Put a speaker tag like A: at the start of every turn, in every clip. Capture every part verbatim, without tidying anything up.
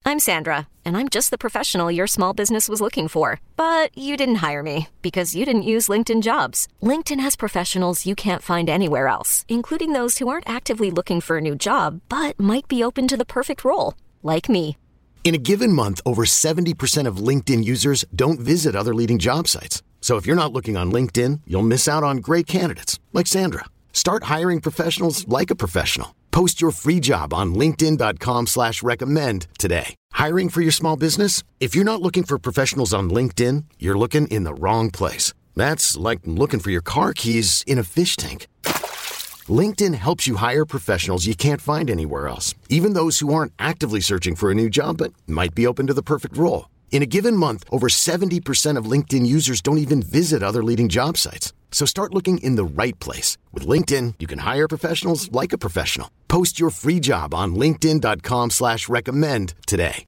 A: I'm Sandra, and I'm just the professional your small business was looking for. But you didn't hire me because you didn't use LinkedIn Jobs. LinkedIn has professionals you can't find anywhere else, including those who aren't actively looking for a new job, but might be open to the perfect role, like me.
B: In a given month, over seventy percent of LinkedIn users don't visit other leading job sites. So if you're not looking on LinkedIn, you'll miss out on great candidates like Sandra. Start hiring professionals like a professional. Post your free job on linkedin.com slash recommend today. Hiring for your small business? If you're not looking for professionals on LinkedIn, you're looking in the wrong place. That's like looking for your car keys in a fish tank. LinkedIn helps you hire professionals you can't find anywhere else, even those who aren't actively searching for a new job but might be open to the perfect role. In a given month, over seventy percent of LinkedIn users don't even visit other leading job sites. So start looking in the right place. With LinkedIn, you can hire professionals like a professional. Post your free job on linkedin.com slash recommend today.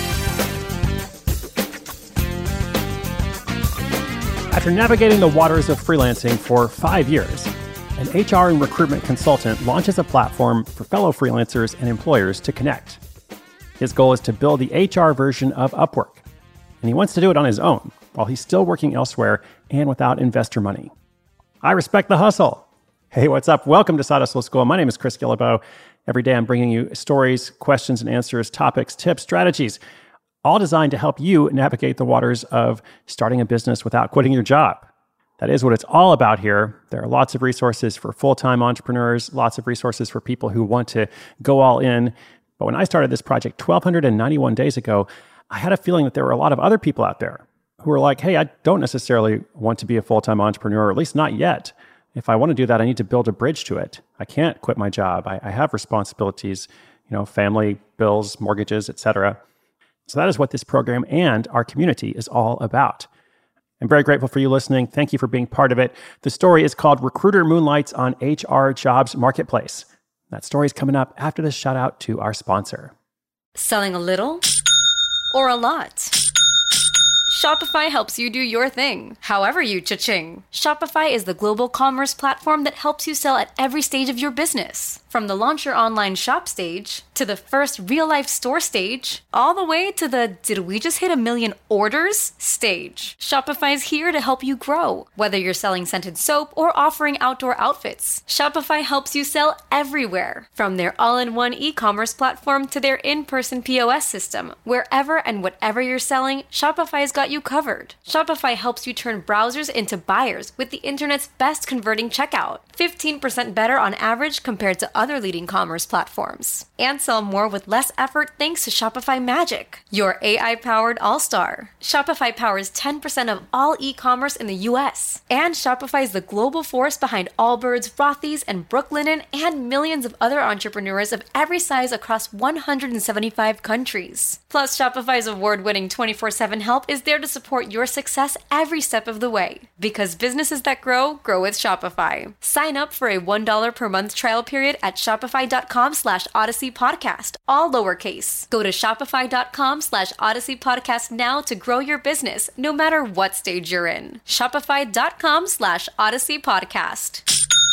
C: After navigating the waters of freelancing for five years, an H R and recruitment consultant launches a platform for fellow freelancers and employers to connect. His goal is to build the H R version of Upwork, and he wants to do it on his own while he's still working elsewhere and without investor money. I respect the hustle. Hey, what's up? Welcome to Side Hustle School. My name is Chris Guillebeau. Every day I'm bringing you stories, questions and answers, topics, tips, strategies, all designed to help you navigate the waters of starting a business without quitting your job. That is what it's all about here. There are lots of resources for full-time entrepreneurs, lots of resources for people who want to go all in. But when I started this project one thousand two hundred ninety-one days ago, I had a feeling that there were a lot of other people out there who were like, hey, I don't necessarily want to be a full-time entrepreneur, or at least not yet. If I want to do that, I need to build a bridge to it. I can't quit my job. I, I have responsibilities, you know, family, bills, mortgages, et cetera. So that is what this program and our community is all about. I'm very grateful for you listening. Thank you for being part of it. The story is called Recruiter Moonlights on H R Jobs Marketplace. That story is coming up after this shout out to our sponsor.
D: Selling a little or a lot? Shopify helps you do your thing, however you cha-ching. Shopify is the global commerce platform that helps you sell at every stage of your business. From the launch your online shop stage, to the first real-life store stage, all the way to the did we just hit a million orders stage. Shopify is here to help you grow. Whether you're selling scented soap or offering outdoor outfits, Shopify helps you sell everywhere. From their all-in-one e-commerce platform to their in-person P O S system, wherever and whatever you're selling, Shopify's got you covered. Shopify helps you turn browsers into buyers with the internet's best converting checkout. fifteen percent better on average compared to other leading commerce platforms. And sell more with less effort thanks to Shopify Magic, your A I-powered all-star. Shopify powers ten percent of all e-commerce in the U S. And Shopify is the global force behind Allbirds, Rothy's, and Brooklinen, and millions of other entrepreneurs of every size across one hundred seventy-five countries. Plus, Shopify's award-winning twenty-four seven help is there to support your success every step of the way. Because businesses that grow, grow with Shopify. Sign up for a one dollar per month trial period at shopify.com slash Odyssey Podcast, all lowercase. Go to shopify.com slash Odyssey Podcast now to grow your business, no matter what stage you're in. Shopify.com slash Odyssey Podcast.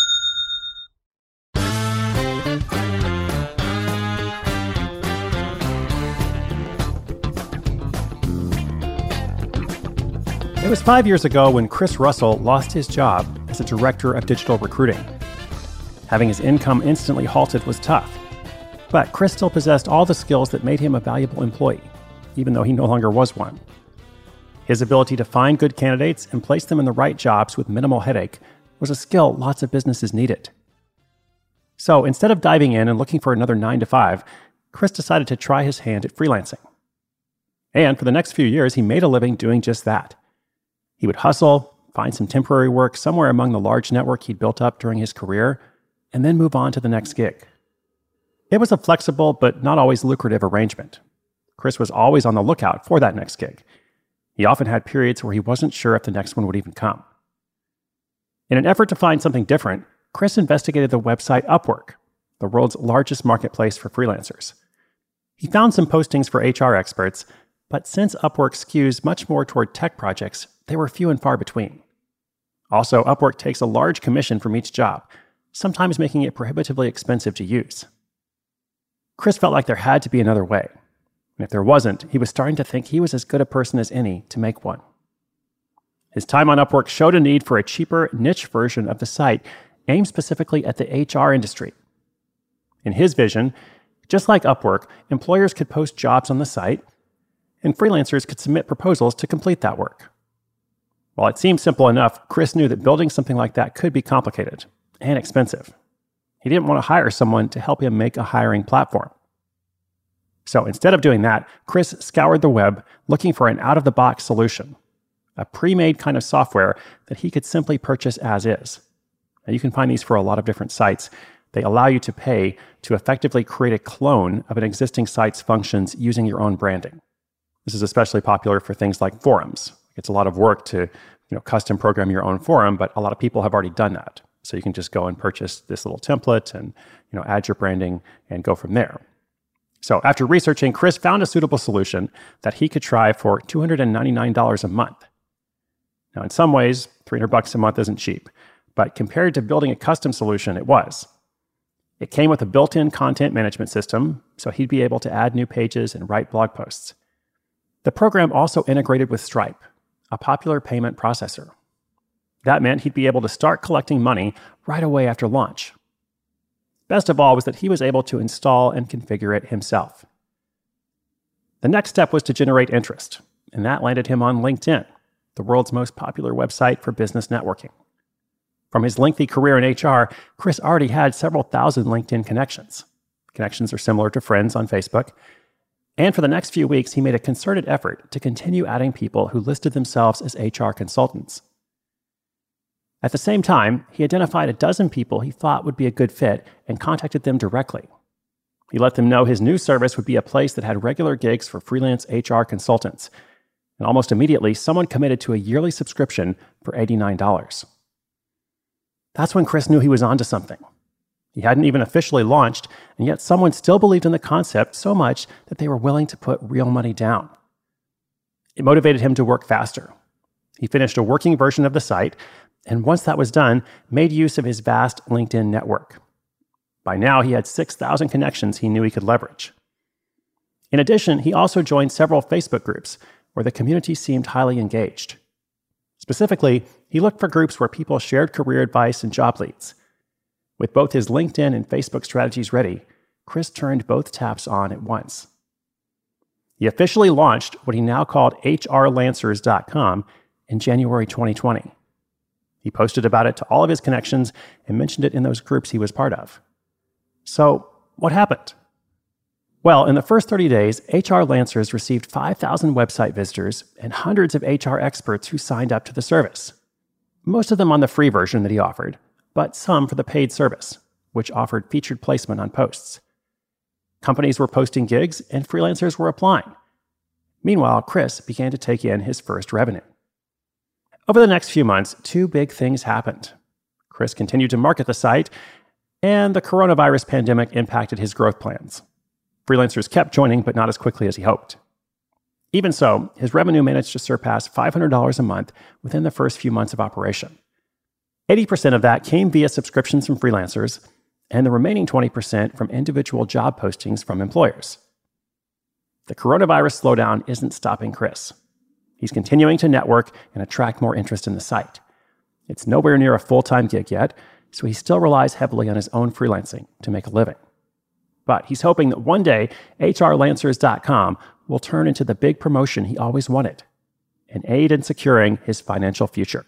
C: It was five years ago when Chris Russell lost his job as a director of digital recruiting. Having his income instantly halted was tough, but Chris still possessed all the skills that made him a valuable employee, even though he no longer was one. His ability to find good candidates and place them in the right jobs with minimal headache was a skill lots of businesses needed. So instead of diving in and looking for another nine to five, Chris decided to try his hand at freelancing. And for the next few years, he made a living doing just that. He would hustle, find some temporary work somewhere among the large network he'd built up during his career, and then move on to the next gig. It was a flexible but not always lucrative arrangement. Chris was always on the lookout for that next gig. He often had periods where he wasn't sure if the next one would even come. In an effort to find something different, Chris investigated the website Upwork, the world's largest marketplace for freelancers. He found some postings for H R experts, but since Upwork skews much more toward tech projects, they were few and far between. Also, Upwork takes a large commission from each job, sometimes making it prohibitively expensive to use. Chris felt like there had to be another way. And if there wasn't, he was starting to think he was as good a person as any to make one. His time on Upwork showed a need for a cheaper, niche version of the site aimed specifically at the H R industry. In his vision, just like Upwork, employers could post jobs on the site, and freelancers could submit proposals to complete that work. While it seemed simple enough, Chris knew that building something like that could be complicated and expensive. He didn't want to hire someone to help him make a hiring platform. So instead of doing that, Chris scoured the web looking for an out-of-the-box solution, a pre-made kind of software that he could simply purchase as is. Now, you can find these for a lot of different sites. They allow you to pay to effectively create a clone of an existing site's functions using your own branding. This is especially popular for things like forums. It's a lot of work to, you know, custom program your own forum, but a lot of people have already done that. So you can just go and purchase this little template and, you know, add your branding and go from there. So after researching, Chris found a suitable solution that he could try for two hundred ninety-nine dollars a month. Now, in some ways, three hundred bucks a month isn't cheap, but compared to building a custom solution, it was. It came with a built-in content management system, so he'd be able to add new pages and write blog posts. The program also integrated with Stripe, a popular payment processor. That meant he'd be able to start collecting money right away after launch. Best of all was that he was able to install and configure it himself. The next step was to generate interest, and that landed him on LinkedIn, the world's most popular website for business networking. From his lengthy career in H R, Chris already had several thousand LinkedIn connections. Connections are similar to friends on Facebook. And for the next few weeks, he made a concerted effort to continue adding people who listed themselves as H R consultants. At the same time, he identified a dozen people he thought would be a good fit and contacted them directly. He let them know his new service would be a place that had regular gigs for freelance H R consultants. And almost immediately, someone committed to a yearly subscription for eighty-nine dollars. That's when Chris knew he was onto something. He hadn't even officially launched, and yet someone still believed in the concept so much that they were willing to put real money down. It motivated him to work faster. He finished a working version of the site, and once that was done, made use of his vast LinkedIn network. By now, he had six thousand connections he knew he could leverage. In addition, he also joined several Facebook groups where the community seemed highly engaged. Specifically, he looked for groups where people shared career advice and job leads. With both his LinkedIn and Facebook strategies ready, Chris turned both taps on at once. He officially launched what he now called H R Lancers dot com in January twenty twenty. He posted about it to all of his connections and mentioned it in those groups he was part of. So, what happened? Well, in the first thirty days, H R Lancers received five thousand website visitors and hundreds of H R experts who signed up to the service. Most of them on the free version that he offered, but some for the paid service, which offered featured placement on posts. Companies were posting gigs and freelancers were applying. Meanwhile, Chris began to take in his first revenue. Over the next few months, two big things happened. Chris continued to market the site, and the coronavirus pandemic impacted his growth plans. Freelancers kept joining, but not as quickly as he hoped. Even so, his revenue managed to surpass five hundred dollars a month within the first few months of operation. eighty percent of that came via subscriptions from freelancers, and the remaining twenty percent from individual job postings from employers. The coronavirus slowdown isn't stopping Chris. He's continuing to network and attract more interest in the site. It's nowhere near a full-time gig yet, so he still relies heavily on his own freelancing to make a living. But he's hoping that one day H R Lancers dot com will turn into the big promotion he always wanted, an aid in securing his financial future.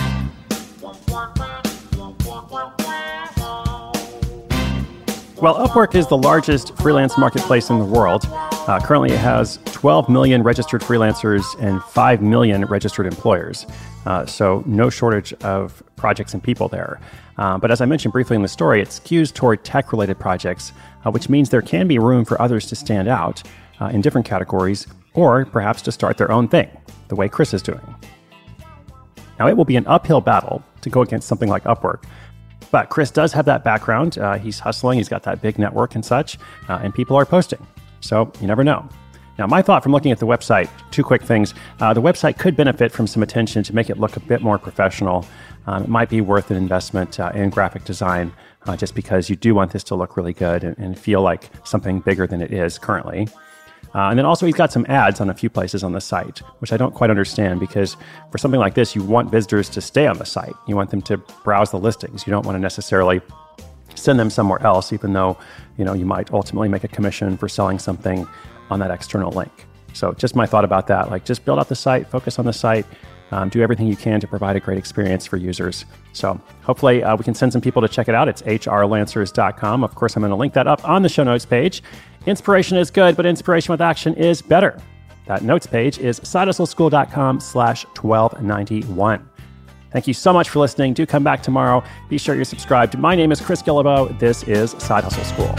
C: While Upwork is the largest freelance marketplace in the world, uh, currently it has twelve million registered freelancers and five million registered employers. Uh, so no shortage of projects and people there. Uh, but as I mentioned briefly in the story, it skews toward tech-related projects, uh, which means there can be room for others to stand out uh, in different categories, or perhaps to start their own thing, the way Chris is doing. Now, it will be an uphill battle to go against something like Upwork, but Chris does have that background. Uh, he's hustling, he's got that big network and such, uh, and people are posting. So you never know. Now, my thought from looking at the website, two quick things. Uh, the website could benefit from some attention to make it look a bit more professional. Um, it might be worth an investment uh, in graphic design, uh, just because you do want this to look really good and, and feel like something bigger than it is currently. Uh, and then also he's got some ads on a few places on the site, which I don't quite understand because for something like this, you want visitors to stay on the site. You want them to browse the listings. You don't want to necessarily send them somewhere else, even though, you know, you might ultimately make a commission for selling something on that external link. So just my thought about that, like just build out the site, focus on the site, um, do everything you can to provide a great experience for users. So hopefully uh, we can send some people to check it out. It's H R Lancers dot com. Of course, I'm going to link that up on the show notes page. Inspiration is good, but inspiration with action is better. That notes page is sidehustleschool.com slash 1291. Thank you so much for listening. Do come back tomorrow. Be sure you're subscribed. My name is Chris Guillebeau. This is Side Hustle School.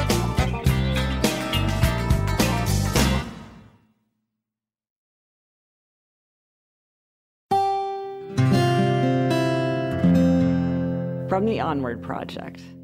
E: From the Onward Project.